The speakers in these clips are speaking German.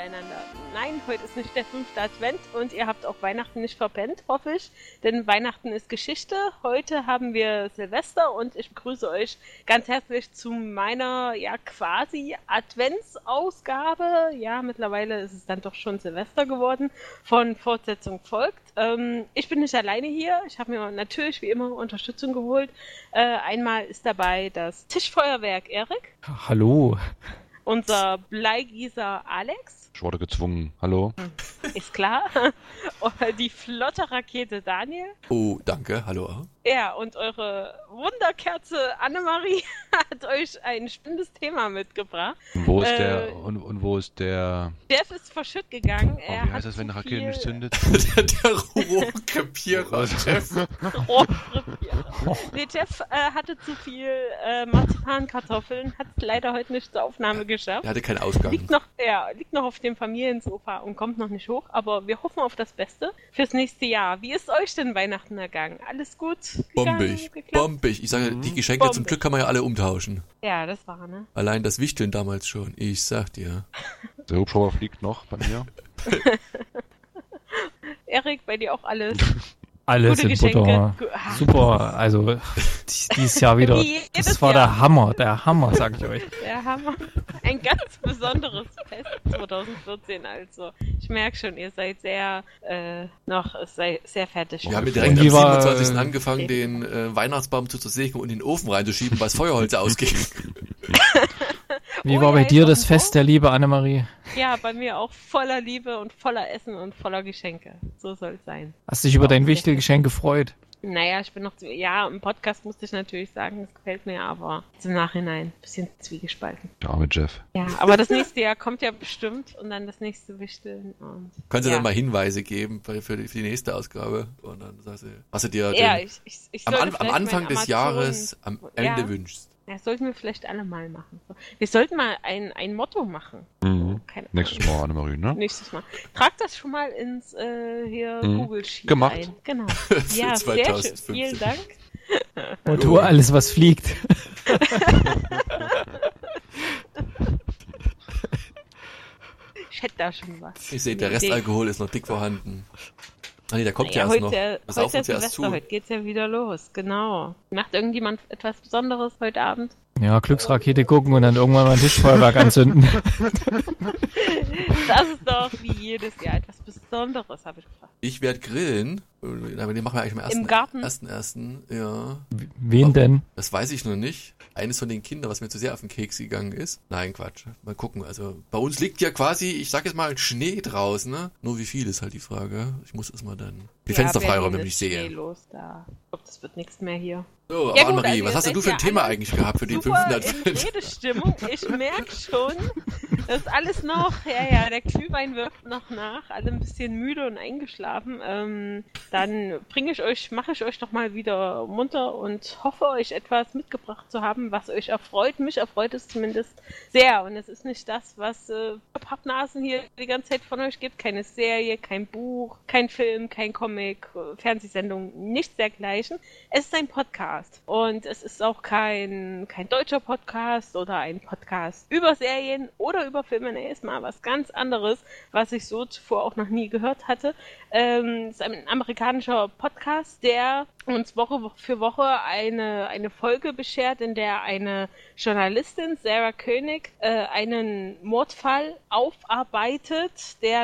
miteinander. Nein, heute ist nicht der 5. Advent und ihr habt auch Weihnachten nicht verpennt, hoffe ich. Denn Weihnachten ist Geschichte. Heute haben wir Silvester und ich begrüße euch ganz herzlich zu meiner, quasi Adventsausgabe. Ja, mittlerweile ist es dann doch schon Silvester geworden. Von Fortsetzung folgt. Ich bin nicht alleine hier. Ich habe mir natürlich wie immer Unterstützung geholt. Einmal ist dabei das Tischfeuerwerk Erik. Hallo. Unser Bleigießer Alex. Ich wurde gezwungen. Hallo. Ist klar. Die flotte Rakete Daniel. Oh, danke. Hallo. Ja, und eure Wunderkerze Annemarie hat euch ein spannendes Thema mitgebracht. Und wo ist der und wo ist der? Jeff ist verschütt gegangen. Wie heißt das, wenn eine Rakete nicht zündet? Der Rohrkrepierer, Jeff. Rohrkrepierer. Nee, Jeff hatte zu viel Marzipankartoffeln, hat es leider heute nicht zur Aufnahme geschafft. Er hatte keinen Ausgang. Liegt noch auf dem Familiensofa und kommt noch nicht hoch, aber wir hoffen auf das Beste fürs nächste Jahr. Wie ist euch denn Weihnachten ergangen? Alles gut? Bombig. Ich sage, die Geschenke zum Glück kann man ja alle umtauschen. Ja, das war, ne? Allein das Wichteln damals schon. Ich sag dir. Der Hubschrauber fliegt noch bei mir. Erik, bei dir auch alles? Alles Gute in Butter. Super, also dieses Jahr wieder, das war der Hammer, sag ich euch. Der Hammer. Ein ganz besonderes Fest 2014 also. Ich merke schon, ihr seid sehr fertig. Wir haben ja direkt am 27. angefangen, den Weihnachtsbaum zu zersägen und in den Ofen reinzuschieben, weil das Feuerholz ausging. Wie war bei dir das Fest der Liebe, Annemarie? Ja, bei mir auch voller Liebe und voller Essen und voller Geschenke. So soll es sein. Hast dich über dein Wichtelgeschenk gefreut? Naja, ich bin noch, im Podcast musste ich natürlich sagen, das gefällt mir, aber im Nachhinein ein bisschen zwiegespalten. Der arme Jeff. Ja, aber das nächste Jahr kommt ja bestimmt und dann das nächste Wichteln. Und kannst du dann mal Hinweise geben für die nächste Ausgabe? Und dann sagst du, was du dir am Anfang des Jahres am Ende wünschst. Ja, sollten wir vielleicht alle mal machen. Wir sollten mal ein Motto machen. Mhm. Nächstes Mal, Annemarie, ne? Nächstes Mal. Trag das schon mal ins Google Sheet gemacht. ein. Genau. Ja, sehr schön. Vielen Dank. Und tu alles, was fliegt. Ich hätte da schon was. Ich sehe, der Restalkohol ist noch dick vorhanden. Ah nee, der kommt ja erst noch. Heute geht's ja wieder los, genau. Macht irgendjemand etwas Besonderes heute Abend? Ja, Glücksrakete gucken und dann irgendwann mal ein Tischfeuerwerk anzünden. Das ist doch wie jedes Jahr etwas Besonderes, habe ich gefragt. Ich werde grillen. Aber den machen wir eigentlich am Im Garten? 1.1. Ja. Wen denn? Das weiß ich noch nicht. Eines von den Kindern, was mir zu sehr auf den Keks gegangen ist. Nein, Quatsch. Mal gucken. Also bei uns liegt ja quasi, ich sag jetzt mal, Schnee draußen, ne? Nur wie viel ist halt die Frage. Ich muss erstmal dann die Fenster freiräumen, wenn ich sehe. Schnee los da. Ich glaube, das wird nichts mehr hier. So, aber Annemarie, was hast du für ein Thema eigentlich gehabt für den 5. Advent? In Redestimmung. Ich merke schon, das ist alles noch, der Glühwein wirft noch nach, alle ein bisschen müde und eingeschlafen. Dann mache ich euch doch mal wieder munter und hoffe, euch etwas mitgebracht zu haben, was euch erfreut. Mich erfreut es zumindest sehr. Und es ist nicht das, was Pappnasen hier die ganze Zeit von euch gibt. Keine Serie, kein Buch, kein Film, kein Comic, Fernsehsendung, nichts dergleichen. Es ist ein Podcast. Und es ist auch kein deutscher Podcast oder ein Podcast über Serien oder über Filme. Nee, ist mal was ganz anderes, was ich so zuvor auch noch nie gehört hatte. Es ist ein amerikanischer Podcast, der uns Woche für Woche eine Folge beschert, in der eine Journalistin, Sarah Koenig, einen Mordfall aufarbeitet, der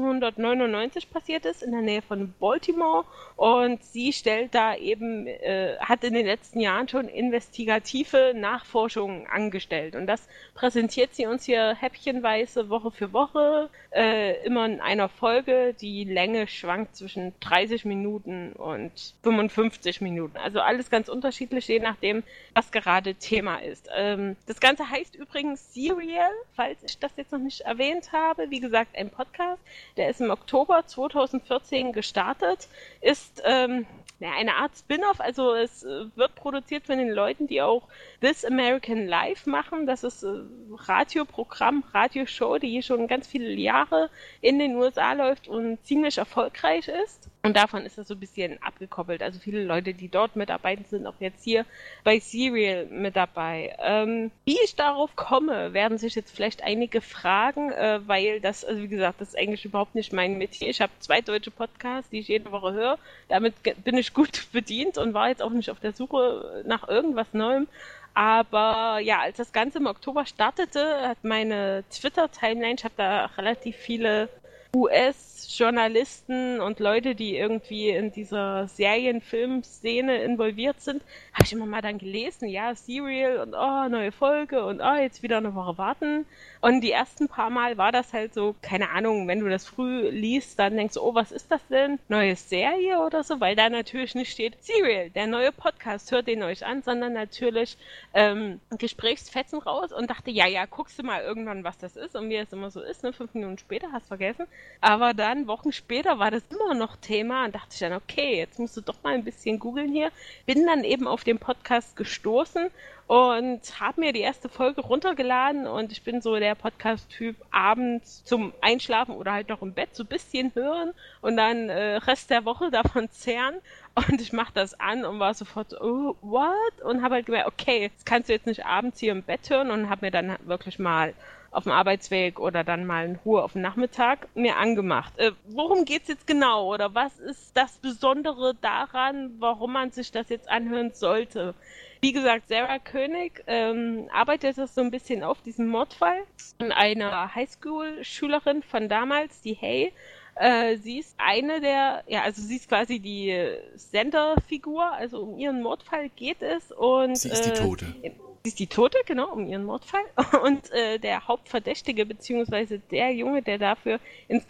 1999 passiert ist, in der Nähe von Baltimore. Und sie stellt da eben, hat in den letzten Jahren schon investigative Nachforschungen angestellt. Und das präsentiert sie uns hier häppchenweise Woche für Woche, immer in einer Folge. Die Länge schwankt zwischen 30 Minuten und 55 Minuten. Also alles ganz unterschiedlich, je nachdem, was gerade Thema ist. Das Ganze heißt übrigens Serial, falls ich das jetzt noch nicht erwähnt habe. Wie gesagt, ein Podcast, der ist im Oktober 2014 gestartet, ist eine Art Spin-off, also es wird produziert von den Leuten, die auch This American Life machen. Das ist Radioprogramm, Radioshow, die schon ganz viele Jahre in den USA läuft und ziemlich erfolgreich ist. Und davon ist das so ein bisschen abgekoppelt. Also viele Leute, die dort mitarbeiten, sind auch jetzt hier bei Serial mit dabei. Wie ich darauf komme, werden sich jetzt vielleicht einige fragen, weil das, also wie gesagt, das ist eigentlich überhaupt nicht mein Metier. Ich habe 2 deutsche Podcasts, die ich jede Woche höre. Damit bin ich gut bedient und war jetzt auch nicht auf der Suche nach irgendwas Neuem. Aber ja, als das Ganze im Oktober startete, hat meine Twitter-Timeline, ich habe da relativ viele US-Journalisten und Leute, die irgendwie in dieser Serien-Film-Szene involviert sind, habe ich immer mal dann gelesen, ja, Serial und neue Folge und jetzt wieder eine Woche warten. Und die ersten paar Mal war das halt so, keine Ahnung, wenn du das früh liest, dann denkst du, oh, was ist das denn? Neue Serie oder so? Weil da natürlich nicht steht, Serial, der neue Podcast, hört den euch an, sondern natürlich Gesprächsfetzen raus und dachte, ja, guckst du mal irgendwann, was das ist und wie es immer so ist, ne? 5 Minuten später, hast vergessen. Aber dann, Wochen später, war das immer noch Thema und dachte ich dann, okay, jetzt musst du doch mal ein bisschen googeln hier. Bin dann eben auf den Podcast gestoßen und habe mir die erste Folge runtergeladen und ich bin so der Podcast-Typ, abends zum Einschlafen oder halt noch im Bett so ein bisschen hören und dann Rest der Woche davon zehren. Und ich mache das an und war sofort so, oh, what? Und habe halt gemerkt, okay, das kannst du jetzt nicht abends hier im Bett hören und habe mir dann wirklich mal auf dem Arbeitsweg oder dann mal in Ruhe auf dem Nachmittag mir angemacht. Worum geht's jetzt genau oder was ist das Besondere daran, warum man sich das jetzt anhören sollte? Wie gesagt, Sarah Koenig arbeitet das so ein bisschen auf, diesen Mordfall. Und eine Highschool-Schülerin von damals, die Hay, sie ist eine der, also sie ist quasi die Senderfigur, also um ihren Mordfall geht es. Und sie ist die Tote. Sie ist die Tote, genau, um ihren Mordfall. Und der Hauptverdächtige, beziehungsweise der Junge, der dafür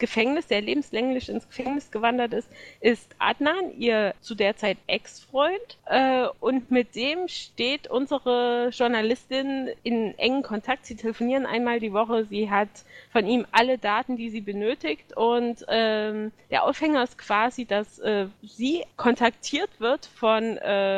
der lebenslänglich ins Gefängnis gewandert ist, ist Adnan, ihr zu der Zeit Ex-Freund. Und mit dem steht unsere Journalistin in engen Kontakt. Sie telefonieren einmal die Woche. Sie hat von ihm alle Daten, die sie benötigt. Und der Aufhänger ist quasi, dass sie kontaktiert wird von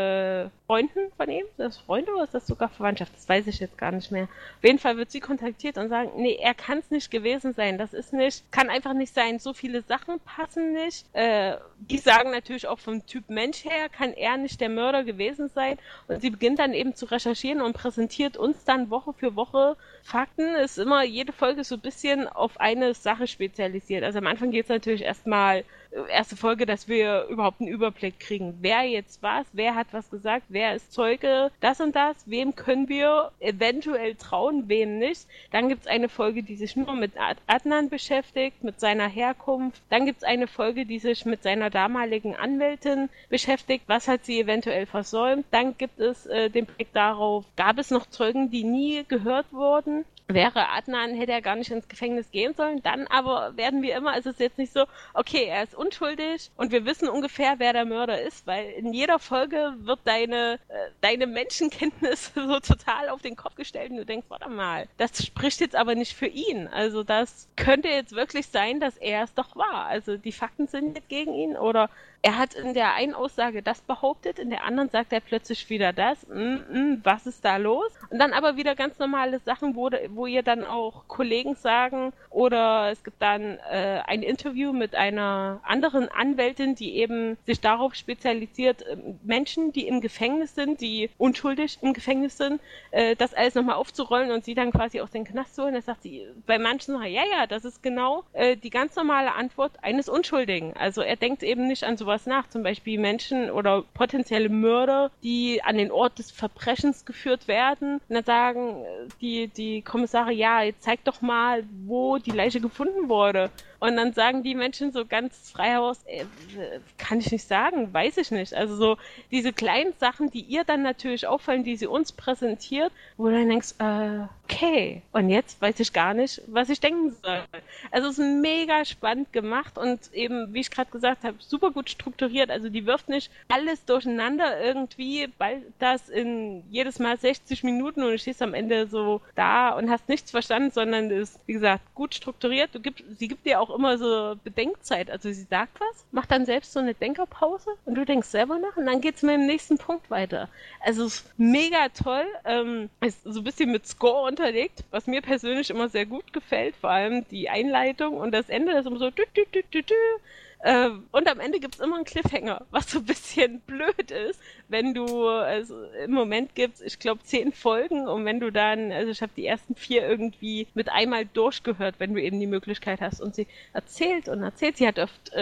Freunden von ihm. Ist das Freunde oder ist das sogar Verwandtschaft? Das weiß ich jetzt gar nicht mehr. Auf jeden Fall wird sie kontaktiert und sagen, nee, er kann es nicht gewesen sein. Das ist nicht, kann einfach nicht sein. So viele Sachen passen nicht. Die sagen natürlich auch vom Typ Mensch her, kann er nicht der Mörder gewesen sein. Und sie beginnt dann eben zu recherchieren und präsentiert uns dann Woche für Woche Fakten. Ist immer jede Folge so ein bisschen auf eine Sache spezialisiert. Also am Anfang geht es natürlich erstmal erste Folge, dass wir überhaupt einen Überblick kriegen. Wer jetzt was, wer hat was gesagt, wer ist Zeuge, das und das, wem können wir eventuell trauen, wem nicht. Dann gibt es eine Folge, die sich nur mit Adnan beschäftigt, mit seiner Herkunft. Dann gibt es eine Folge, die sich mit seiner damaligen Anwältin beschäftigt, was hat sie eventuell versäumt. Dann gibt es den Blick darauf, gab es noch Zeugen, die nie gehört wurden. Wäre Adnan, hätte er gar nicht ins Gefängnis gehen sollen. Dann aber werden wir immer, es ist jetzt nicht so, okay, er ist unschuldig und wir wissen ungefähr, wer der Mörder ist, weil in jeder Folge wird deine Menschenkenntnis so total auf den Kopf gestellt und du denkst, warte mal, das spricht jetzt aber nicht für ihn. Also das könnte jetzt wirklich sein, dass er es doch war. Also die Fakten sind jetzt gegen ihn oder er hat in der einen Aussage das behauptet, in der anderen sagt er plötzlich wieder das. Was ist da los? Und dann aber wieder ganz normale Sachen, wo ihr dann auch Kollegen sagen, oder es gibt dann ein Interview mit einer anderen Anwältin, die eben sich darauf spezialisiert, Menschen, die im Gefängnis sind, die unschuldig im Gefängnis sind, das alles nochmal aufzurollen und sie dann quasi aus dem Knast zu holen. Da sagt sie bei manchen, ja, das ist genau die ganz normale Antwort eines Unschuldigen. Also er denkt eben nicht an sowas nach, zum Beispiel Menschen oder potenzielle Mörder, die an den Ort des Verbrechens geführt werden. Und dann sagen die Kommissare, ja, jetzt zeig doch mal, wo die Leiche gefunden wurde. Und dann sagen die Menschen so ganz frei heraus, kann ich nicht sagen, weiß ich nicht. Also so diese kleinen Sachen, die ihr dann natürlich auffallen, die sie uns präsentiert, wo du dann denkst, okay, und jetzt weiß ich gar nicht, was ich denken soll. Also es ist mega spannend gemacht und eben, wie ich gerade gesagt habe, super gut strukturiert. Also die wirft nicht alles durcheinander irgendwie, weil das in jedes Mal 60 Minuten und du stehst am Ende so da und hast nichts verstanden, sondern ist, wie gesagt, gut strukturiert. Sie gibt dir auch immer so Bedenkzeit. Also sie sagt was, macht dann selbst so eine Denkerpause und du denkst selber nach und dann geht's mit dem nächsten Punkt weiter. Also es ist mega toll. Ist so ein bisschen mit Score unterlegt, was mir persönlich immer sehr gut gefällt, vor allem die Einleitung und das Ende ist immer so Und am Ende gibt's immer einen Cliffhanger, was so ein bisschen blöd ist, wenn du, also im Moment gibt's, ich glaube, 10 Folgen und wenn du dann, also ich habe die ersten 4 irgendwie mit einmal durchgehört, wenn du eben die Möglichkeit hast. Und sie erzählt, sie hat oft,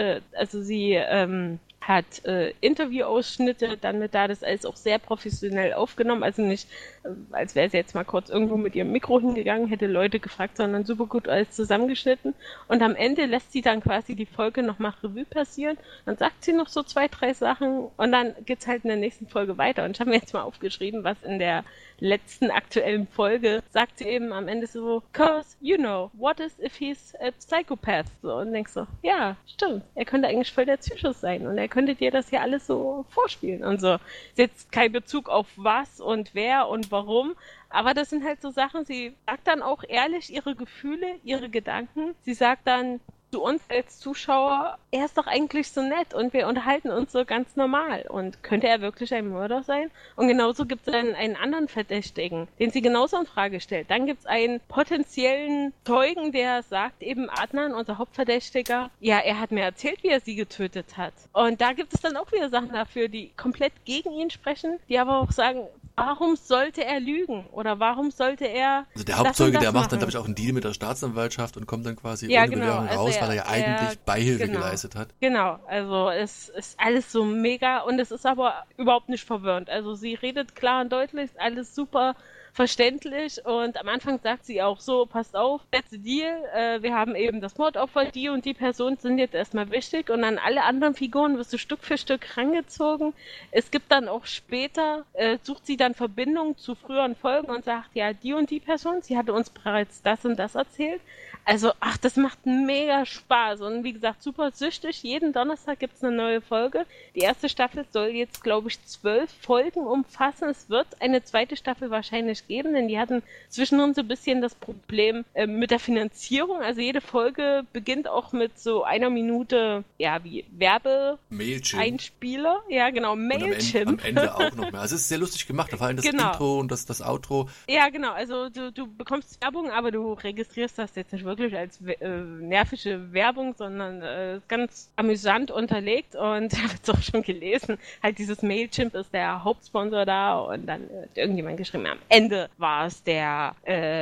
hat Interviewausschnitte dann mit da, das alles auch sehr professionell aufgenommen, also nicht, als wäre sie jetzt mal kurz irgendwo mit ihrem Mikro hingegangen, hätte Leute gefragt, sondern super gut alles zusammengeschnitten und am Ende lässt sie dann quasi die Folge nochmal Revue passieren, dann sagt sie noch so 2, 3 Sachen und dann geht's halt in der nächsten Folge weiter und ich habe mir jetzt mal aufgeschrieben, was in der letzten aktuellen Folge sagt sie eben am Ende so, cause, you know, what is if he's a psychopath? So, und denkst so, ja, stimmt, er könnte eigentlich voll der Psychos sein und er könnte dir das hier alles so vorspielen und so. Ist jetzt kein Bezug auf was und wer und warum, aber das sind halt so Sachen, sie sagt dann auch ehrlich ihre Gefühle, ihre Gedanken, sie sagt dann zu uns als Zuschauer, er ist doch eigentlich so nett und wir unterhalten uns so ganz normal. Und könnte er wirklich ein Mörder sein? Und genauso gibt es dann einen anderen Verdächtigen, den sie genauso in Frage stellt. Dann gibt es einen potenziellen Zeugen, der sagt eben Adnan, unser Hauptverdächtiger, ja, er hat mir erzählt, wie er sie getötet hat. Und da gibt es dann auch wieder Sachen dafür, die komplett gegen ihn sprechen, die aber auch sagen, warum sollte er lügen? Oder warum sollte er Also der Hauptzeuge, der macht dann, glaube ich, auch einen Deal mit der Staatsanwaltschaft und kommt dann quasi ohne Bewährung raus, weil er ja eigentlich Beihilfe geleistet hat. Genau, also es ist alles so mega und es ist aber überhaupt nicht verwirrend. Also sie redet klar und deutlich, ist alles super verständlich und am Anfang sagt sie auch so, passt auf, that's the deal, wir haben eben das Mordopfer, die und die Personen sind jetzt erstmal wichtig und an alle anderen Figuren wirst du Stück für Stück rangezogen. Es gibt dann auch später, sucht sie dann Verbindungen zu früheren Folgen und sagt, ja, die und die Person, sie hatte uns bereits das und das erzählt. Also, das macht mega Spaß und wie gesagt, super süchtig. Jeden Donnerstag gibt's eine neue Folge. Die erste Staffel soll jetzt, glaube ich, 12 Folgen umfassen. Es wird eine zweite Staffel wahrscheinlich geben, denn die hatten zwischendrin so ein bisschen das Problem mit der Finanzierung. Also jede Folge beginnt auch mit so 1 Minute, ja, wie Werbe-Einspieler. Ja, genau, Mailchimp. Am Ende auch noch mehr. Also es ist sehr lustig gemacht, vor allem das Intro und das Outro. Ja, genau, also du bekommst Werbung, aber du registrierst das jetzt nicht wirklich als nervische Werbung, sondern ganz amüsant unterlegt und ich habe es auch schon gelesen, halt dieses Mailchimp ist der Hauptsponsor da und dann hat irgendjemand geschrieben, am Ende war es der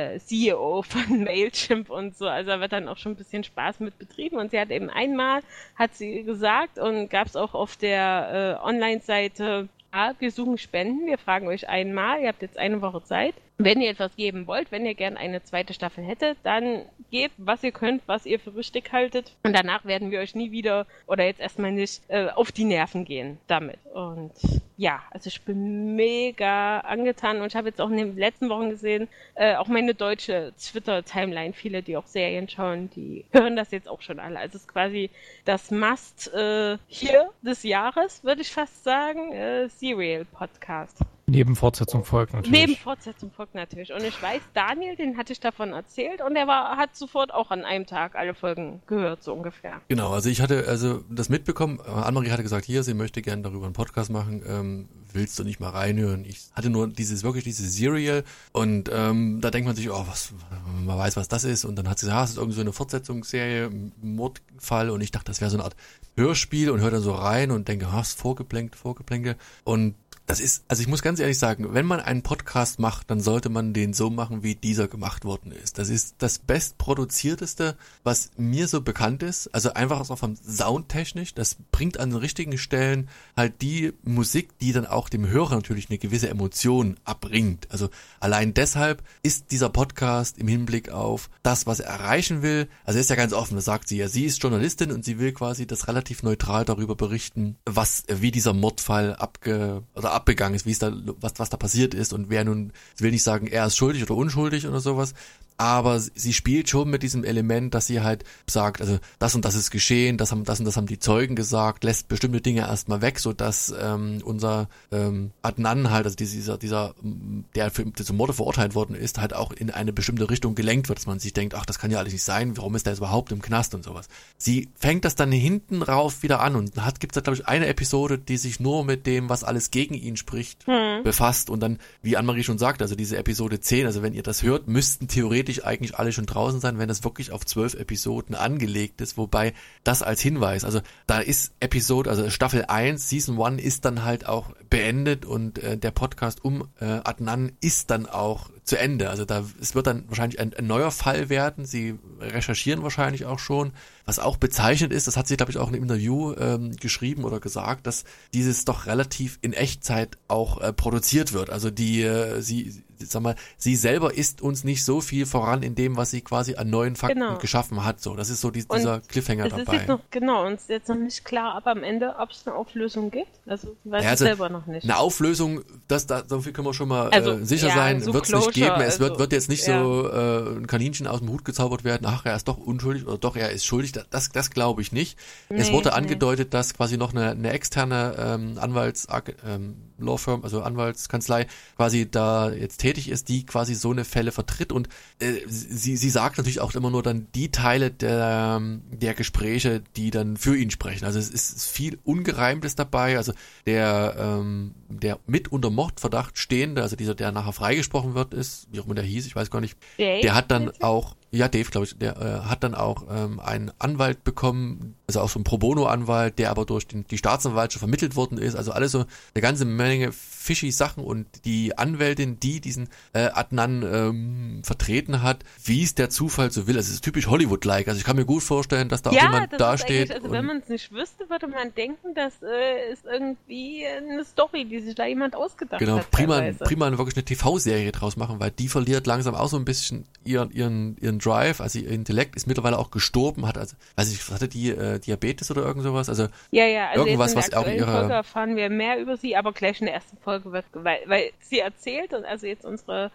CEO von Mailchimp und so, also da wird dann auch schon ein bisschen Spaß mit betrieben und sie hat eben einmal, hat sie gesagt und gab es auch auf der Online-Seite, wir suchen Spenden, wir fragen euch einmal, ihr habt jetzt 1 Woche Zeit. Wenn ihr etwas geben wollt, wenn ihr gern eine zweite Staffel hättet, dann gebt, was ihr könnt, was ihr für richtig haltet. Und danach werden wir euch nie wieder oder jetzt erstmal nicht auf die Nerven gehen damit. Und ja, also ich bin mega angetan und ich habe jetzt auch in den letzten Wochen gesehen, auch meine deutsche Twitter-Timeline, viele, die auch Serien schauen, die hören das jetzt auch schon alle. Also es ist quasi das Must hier des Jahres, würde ich fast sagen, Serial-Podcast. Neben Fortsetzung folgt natürlich. Neben Fortsetzung folgt natürlich. Und ich weiß, Daniel, den hatte ich davon erzählt und er hat sofort auch an einem Tag alle Folgen gehört, so ungefähr. Genau, also ich hatte das mitbekommen. Annemarie hatte gesagt, hier, sie möchte gerne darüber einen Podcast machen. Willst du nicht mal reinhören? Ich hatte nur dieses Serial und da denkt man sich, man weiß, was das ist. Und dann hat sie gesagt, es ist irgendwie so eine Fortsetzungsserie, Mordfall und ich dachte, das wäre so eine Art Hörspiel und höre dann so rein und denke, Vorgeplänkel und das ist, also ich muss ganz ehrlich sagen, wenn man einen Podcast macht, dann sollte man den so machen, wie dieser gemacht worden ist. Das ist das bestproduzierteste, was mir so bekannt ist. Also einfach auch vom Soundtechnisch. Das bringt an den richtigen Stellen halt die Musik, die dann auch dem Hörer natürlich eine gewisse Emotion abbringt. Also allein deshalb ist dieser Podcast im Hinblick auf das, was er erreichen will. Also er ist ja ganz offen, das sagt sie ja. Sie ist Journalistin und sie will quasi das relativ neutral darüber berichten, wie dieser Mordfall abgegangen ist, was da passiert ist und wer nun, sie will nicht sagen, er ist schuldig oder unschuldig oder sowas, aber sie spielt schon mit diesem Element, dass sie halt sagt, also das und das ist geschehen, das und das haben die Zeugen gesagt, lässt bestimmte Dinge erstmal weg, so dass unser Adnan halt, also der für diese Morde verurteilt worden ist, halt auch in eine bestimmte Richtung gelenkt wird, dass man sich denkt, ach, das kann ja alles nicht sein, warum ist der jetzt überhaupt im Knast und sowas. Sie fängt das dann hinten rauf wieder an und gibt's da, glaube ich, eine Episode, die sich nur mit dem, was alles gegen ihn spricht, befasst und dann, wie Annemarie schon sagte, also diese Episode 10, also wenn ihr das hört, müssten theoretisch theoretisch eigentlich alle schon draußen sein, wenn das wirklich auf 12 Episoden angelegt ist, wobei das als Hinweis, also da ist also Staffel 1, Season 1 ist dann halt auch beendet und der Podcast um Adnan ist dann auch zu Ende. Also es wird dann wahrscheinlich ein neuer Fall werden. Sie recherchieren wahrscheinlich auch schon. Was auch bezeichnet ist, das hat sie, glaube ich, auch in einem Interview geschrieben oder gesagt, dass dieses doch relativ in Echtzeit auch produziert wird. Also sie selber ist uns nicht so viel voran in dem, was sie quasi an neuen Fakten geschaffen hat. So, das ist so dieser Cliffhanger dabei. Ist jetzt uns ist jetzt noch nicht klar, aber am Ende, ob es eine Auflösung gibt. Also ich weiß es selber noch nicht. Eine Auflösung, so viel können wir schon mal sicher sein, so wird es nicht geben. Es wird jetzt nicht so ein Kaninchen aus dem Hut gezaubert werden, ach, er ist doch unschuldig oder doch, er ist schuldig. Das glaube ich nicht. Es wurde angedeutet, dass quasi noch eine externe Law-Firm, also Anwaltskanzlei, quasi da jetzt tätig ist, die quasi so eine Fälle vertritt und sie sagt natürlich auch immer nur dann die Teile der Gespräche, die dann für ihn sprechen. Also es ist viel Ungereimtes dabei, also der mit unter Mordverdacht stehende, also der nachher freigesprochen wird, ist, wie auch immer der hieß, ich weiß gar nicht, der hat dann auch, Dave, glaube ich, der hat dann auch einen Anwalt bekommen, also auch so ein Pro-Bono-Anwalt, der aber durch die Staatsanwaltschaft vermittelt worden ist, also alles so eine ganze Menge fishy Sachen und die Anwältin, die diesen Adnan vertreten hat, wie es der Zufall so will. Also es ist typisch Hollywood-like, also ich kann mir gut vorstellen, dass da auch jemand dasteht. Also wenn man es nicht wüsste, würde man denken, das ist irgendwie eine Story, die sich da jemand ausgedacht hat. Genau, prima wirklich eine TV-Serie draus machen, weil die verliert langsam auch so ein bisschen ihren Drive, also ihr Intellekt ist mittlerweile auch gestorben, hat also, weiß ich, hatte die Diabetes oder irgend sowas, also also irgendwas, jetzt in der was auch ihre Folge erfahren wir mehr über sie, aber gleich in der ersten Folge wird, weil sie erzählt und also jetzt unsere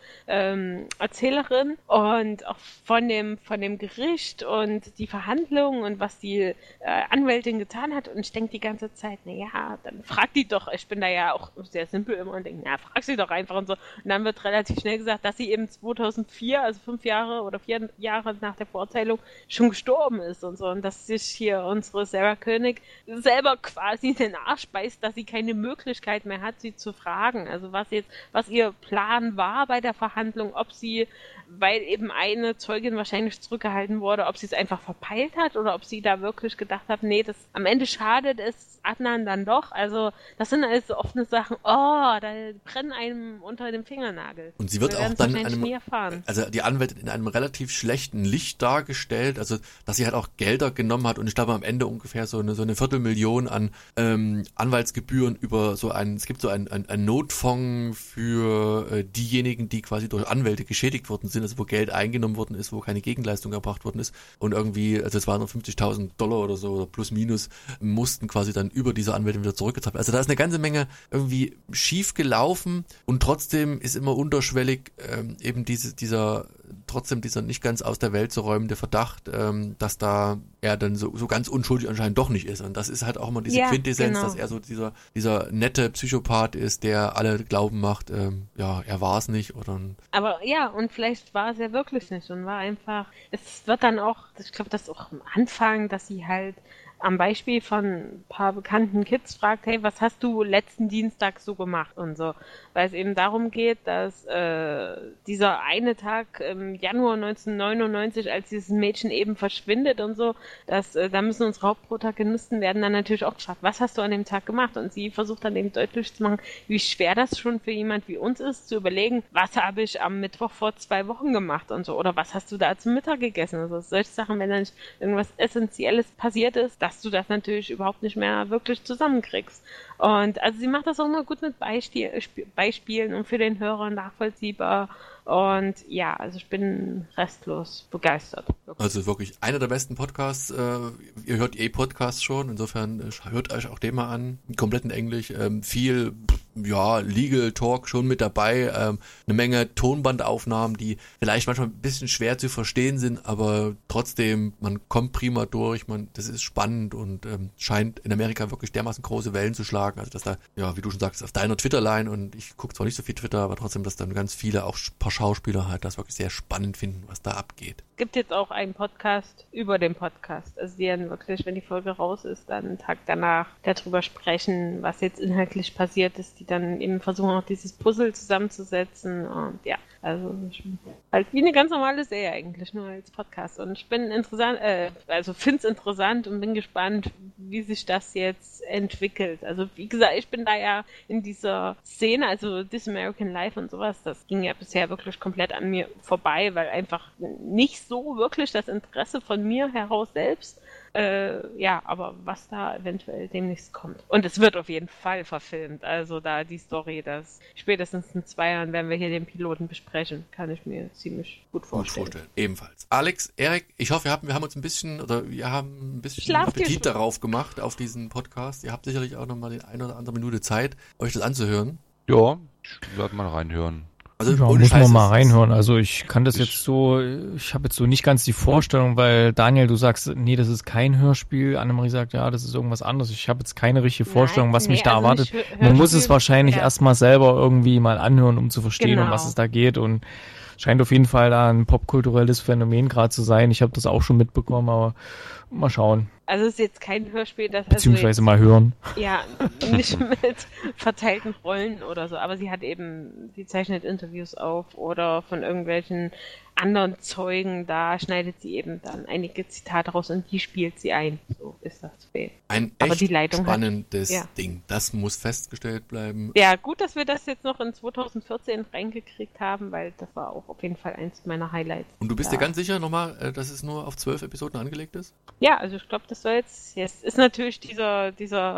Erzählerin und auch von dem Gericht und die Verhandlungen und was die Anwältin getan hat und ich denke die ganze Zeit, dann frag die doch, ich bin da ja auch sehr simpel immer und denke, frag sie doch einfach und so und dann wird relativ schnell gesagt, dass sie eben 2004, also 5 Jahre oder 4 Jahre nach der Verurteilung schon gestorben ist und so und dass sich hier unsere Sarah Koenig selber quasi den Arsch beißt, dass sie keine Möglichkeit mehr hat, sie zu fragen. Also was ihr Plan war bei der Verhandlung, ob sie, weil eben eine Zeugin wahrscheinlich zurückgehalten wurde, ob sie es einfach verpeilt hat oder ob sie da wirklich gedacht hat, nee, das am Ende schadet es Adnan dann doch. Also das sind alles so offene Sachen, da brennen einem unter dem Fingernagel. Und sie wird auch dann also die Anwältin in einem relativ schlechten Licht dargestellt, also dass sie halt auch Gelder genommen hat und ich glaube am Ende ungefähr so eine 250.000 an Anwaltsgebühren über es gibt so ein Notfonds für diejenigen, die quasi durch Anwälte geschädigt worden sind, also wo Geld eingenommen worden ist, wo keine Gegenleistung erbracht worden ist und irgendwie, also es waren noch $50.000 oder so oder plus minus, mussten quasi dann über diese Anwältin wieder zurückgezahlt werden. Also da ist eine ganze Menge irgendwie schief gelaufen und trotzdem ist immer unterschwellig eben dieser nicht ganz aus der Welt zu räumende Verdacht, dass da er dann so ganz unschuldig anscheinend doch nicht ist. Und das ist halt auch immer diese Quintessenz, dass er so dieser nette Psychopath ist, der alle glauben macht, er war es nicht. Aber und vielleicht war es ja wirklich nicht und war einfach, es wird dann auch, ich glaube, das auch am Anfang, dass sie halt am Beispiel von ein paar bekannten Kids fragt, hey, was hast du letzten Dienstag so gemacht und so, weil es eben darum geht, dass dieser eine Tag im Januar 1999, als dieses Mädchen eben verschwindet und so, da müssen unsere Hauptprotagonisten werden dann natürlich auch gefragt, was hast du an dem Tag gemacht? Und sie versucht dann eben deutlich zu machen, wie schwer das schon für jemand wie uns ist, zu überlegen, was habe ich am Mittwoch vor 2 Wochen gemacht und so, oder was hast du da zum Mittag gegessen? Also solche Sachen, wenn da nicht irgendwas Essentielles passiert ist, dass du das natürlich überhaupt nicht mehr wirklich zusammenkriegst. Und also sie macht das auch immer gut mit Beispielen und für den Hörer nachvollziehbar. Und also ich bin restlos begeistert. Wirklich. Also wirklich einer der besten Podcasts. Ihr hört Podcasts schon, insofern hört euch auch den mal an. Komplett in Englisch. Viel Legal Talk schon mit dabei. Eine Menge Tonbandaufnahmen, die vielleicht manchmal ein bisschen schwer zu verstehen sind, aber trotzdem, man kommt prima durch. Das ist spannend und scheint in Amerika wirklich dermaßen große Wellen zu schlagen. Also dass da, wie du schon sagst, auf deiner Twitter-Line und ich gucke zwar nicht so viel Twitter, aber trotzdem, dass dann ganz viele auch ein paar Schauspieler halt das wirklich sehr spannend finden, was da abgeht. Gibt jetzt auch einen Podcast über den Podcast. Also die dann wirklich, wenn die Folge raus ist, dann einen Tag danach darüber sprechen, was jetzt inhaltlich passiert ist, die dann eben versuchen auch dieses Puzzle zusammenzusetzen und Also halt wie eine ganz normale Serie eigentlich, nur als Podcast. Und ich bin finde es interessant und bin gespannt, wie sich das jetzt entwickelt. Also wie gesagt, ich bin da ja in dieser Szene, also This American Life und sowas, das ging ja bisher wirklich komplett an mir vorbei, weil einfach nicht so wirklich das Interesse von mir heraus selbst. Aber was da eventuell demnächst kommt. Und es wird auf jeden Fall verfilmt. Also da die Story, dass spätestens in 2 Jahren werden wir hier den Piloten besprechen, kann ich mir ziemlich gut vorstellen. Ebenfalls. Alex, Erik, ich hoffe, wir haben uns ein bisschen Appetit darauf gemacht, auf diesen Podcast. Ihr habt sicherlich auch nochmal die 1 oder andere Minute Zeit, euch das anzuhören. Ja, ich werde mal reinhören. Also ja, muss man mal reinhören. Also ich kann das jetzt so, ich habe jetzt so nicht ganz die Vorstellung, weil Daniel, du sagst, nee, das ist kein Hörspiel. Annemarie sagt, ja, das ist irgendwas anderes. Ich habe jetzt keine richtige Vorstellung, was mich da erwartet. Man muss es wahrscheinlich erstmal selber irgendwie mal anhören, um zu verstehen, um was es da geht. Und scheint auf jeden Fall da ein popkulturelles Phänomen gerade zu sein. Ich habe das auch schon mitbekommen, aber mal schauen. Also es ist jetzt kein Hörspiel, das beziehungsweise mal hören. Ja, nicht mit verteilten Rollen oder so, aber sie zeichnet Interviews auf oder von irgendwelchen anderen Zeugen, da schneidet sie eben dann einige Zitate raus und die spielt sie ein. So ist das. Ein echt spannendes Ding. Das muss festgestellt bleiben. Ja, gut, dass wir das jetzt noch in 2014 reingekriegt haben, weil das war auch auf jeden Fall eins meiner Highlights. Und du bist dir ganz sicher nochmal, dass es nur auf 12 Episoden angelegt ist? Ja, also ich glaube, das soll jetzt ist natürlich dieser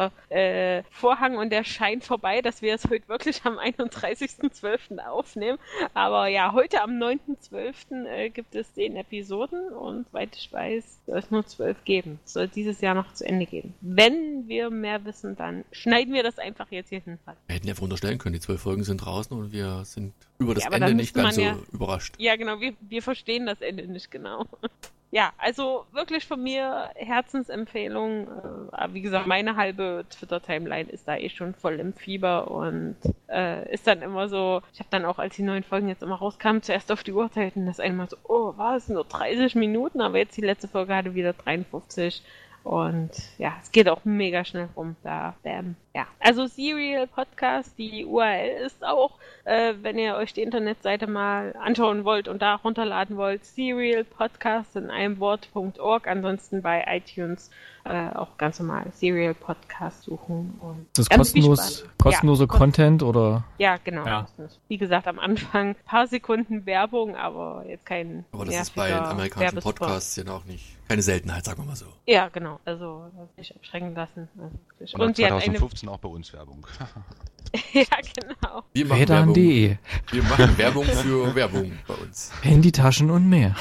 Vorhang und der Schein vorbei, dass wir es heute wirklich am 31.12. aufnehmen. Aber ja, heute am 9.12. gibt es 10 Episoden und soweit ich weiß, soll es nur 12 geben. Es soll dieses Jahr noch zu Ende gehen. Wenn wir mehr wissen, dann schneiden wir das einfach jetzt hier hin. Wir hätten ja unterstellen können, die 12 Folgen sind draußen und wir sind über das Ende nicht ganz so überrascht. Ja, genau, wir verstehen das Ende nicht genau. Ja, also wirklich von mir Herzensempfehlung. Wie gesagt, meine halbe Twitter-Timeline ist da schon voll im Fieber und ist dann immer so, ich habe dann auch, als die neuen Folgen jetzt immer rauskamen, zuerst auf die Uhr gehalten und das einmal so, war es nur 30 Minuten, aber jetzt die letzte Folge hatte wieder 53 und ja, es geht auch mega schnell rum. Also Serial Podcast, die URL ist auch, wenn ihr euch die Internetseite mal anschauen wollt und da runterladen wollt, Serial Podcast in einem Wort.org, ansonsten bei iTunes auch ganz normal Serial Podcast suchen. Und ist das kostenlose Content oder? Ja, genau. Ja. Wie gesagt, am Anfang ein paar Sekunden Werbung, aber jetzt kein. Aber das ist bei den amerikanischen Podcasts ja auch nicht keine Seltenheit, sagen wir mal so. Ja, genau. Also nicht abschrecken lassen. Also, und 2015 auch bei uns Werbung. Ja, genau. Wir machen Werbung für Werbung bei uns. Handytaschen und mehr.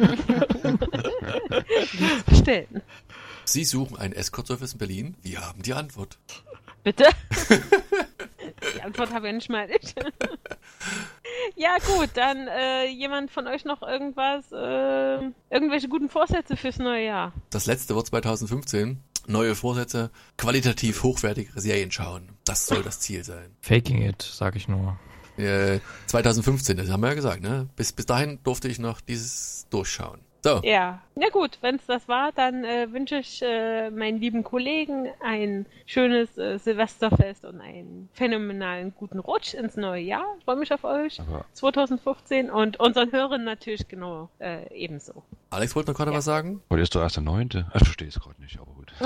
Bestellen. Sie suchen einen Escort-Service in Berlin? Wir haben die Antwort. Bitte? Die Antwort habe ja nicht mal ich. Ja gut, dann jemand von euch noch irgendwelche guten Vorsätze fürs neue Jahr? Das letzte Wort 2015. Neue Vorsätze, qualitativ hochwertigere Serien schauen. Das soll das Ziel sein. Faking it, sag ich nur. 2015, das haben wir ja gesagt, ne? Bis dahin durfte ich noch dieses durchschauen. So. Ja, na gut, wenn es das war, dann wünsche ich meinen lieben Kollegen ein schönes Silvesterfest und einen phänomenalen guten Rutsch ins neue Jahr. Ich freue mich auf euch. 2015 und unseren Hörern natürlich genau ebenso. Alex wollte noch gerade was sagen? Heute ist doch erst der 9. Ich verstehe es gerade nicht, aber gut.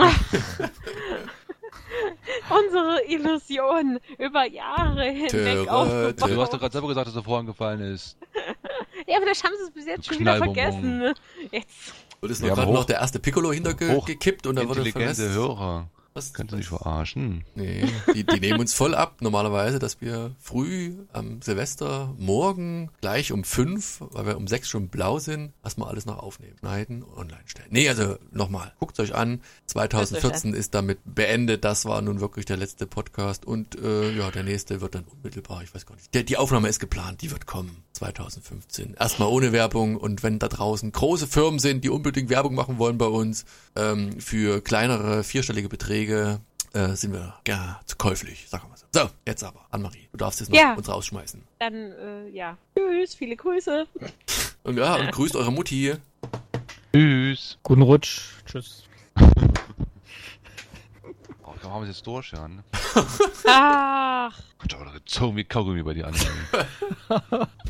Unsere Illusion über Jahre hinweg aufgebaut. Du hast doch gerade selber gesagt, dass er vorhin gefallen ist. Ja, vielleicht haben sie es bis jetzt schon wieder vergessen. Jetzt wird es gerade noch der erste Piccolo hintergekippt und dann wurde intelligente Hörer. Was kannst du nicht verarschen? Nee, die nehmen uns voll ab normalerweise, dass wir früh am Silvestermorgen gleich um 5, weil wir um 6 schon blau sind, erstmal alles noch aufnehmen, schneiden und online stellen. Nee, also nochmal, guckt euch an. 2014 ist damit beendet. Das war nun wirklich der letzte Podcast und der nächste wird dann unmittelbar, ich weiß gar nicht. Die Aufnahme ist geplant, die wird kommen 2015. Erstmal ohne Werbung und wenn da draußen große Firmen sind, die unbedingt Werbung machen wollen bei uns, für kleinere, vierstellige Beträge, sind wir gerne zu käuflich, sagen wir mal so. So, jetzt aber, Annemarie, du darfst jetzt noch uns rausschmeißen. Dann, tschüss, viele Grüße. Und und grüßt eure Mutti. Tschüss. Guten Rutsch. Tschüss. Da haben wir es jetzt durch, ja. Ne? Ach. Gezogen wie Kaugummi bei dir an.